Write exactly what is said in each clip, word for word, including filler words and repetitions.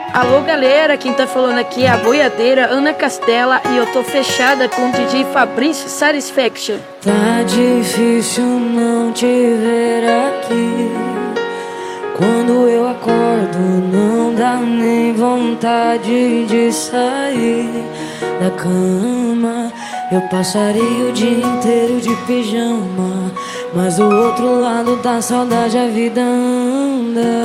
Alô galera, quem tá falando aqui é a boiadeira Ana Castela e eu tô fechada com o D J Fabrício Satisfaction. Tá difícil não te ver aqui. Quando eu acordo não dá nem vontade de sair da cama. Eu passaria o dia inteiro de pijama, mas do outro lado da saudade a vida anda.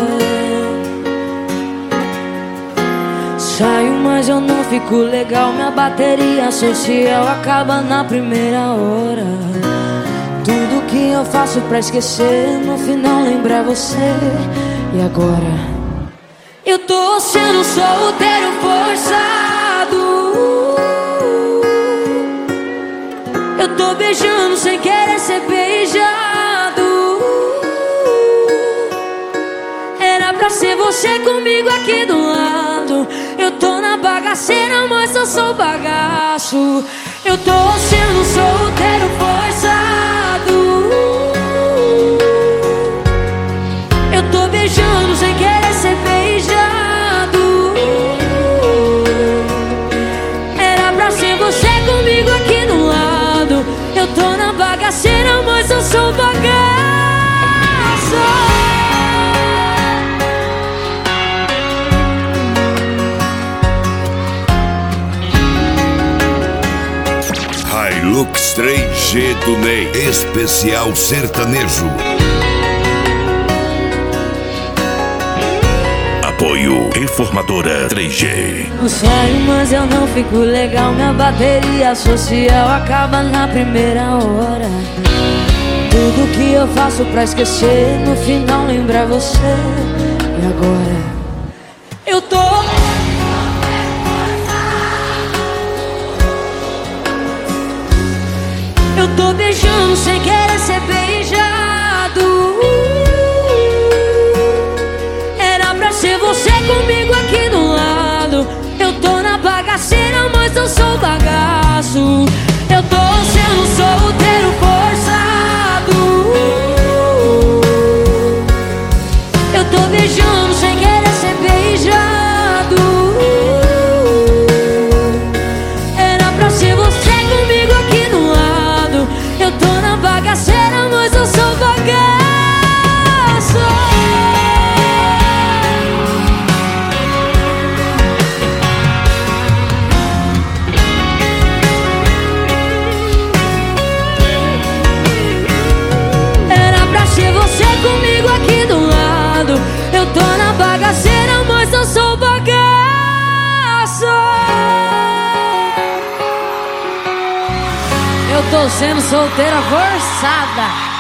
Saio, mas eu não fico legal. Minha bateria social acaba na primeira hora. Tudo que eu faço pra esquecer, no final lembrar você. E agora? Eu tô sendo solteiro forçado. Eu tô beijando sem querer ser beijado. Era pra ser você comigo aqui do lado. Eu tô na bagaceira, mas eu sou bagaço. Eu tô sendo solteiro forçado. Eu tô beijando sem querer ser beijado. Era pra ser você comigo aqui do lado. Eu tô na bagaceira, mas eu sou bagaço. Hilux três G do Ney, especial sertanejo. Apoio Reformadora três G. Eu saio, mas eu não fico legal. Minha bateria social acaba na primeira hora. Tudo que eu faço pra esquecer, no final lembrar você. E agora? Eu tô Eu tô beijando sem querer ser beijado. Era pra ser você comigo aqui do lado. Eu tô na bagaceira, mas eu sou bagaço. Eu tô sendo solteiro forçado. Eu tô beijando sem querer ser beijado. Era pra ser você comigo aqui do lado. Eu tô na bagaceira, mas eu sou bagaço. Era pra ser você comigo aqui do lado. Eu tô na bagaceira, mas eu sou bagaço. Eu tô sendo solteira forçada.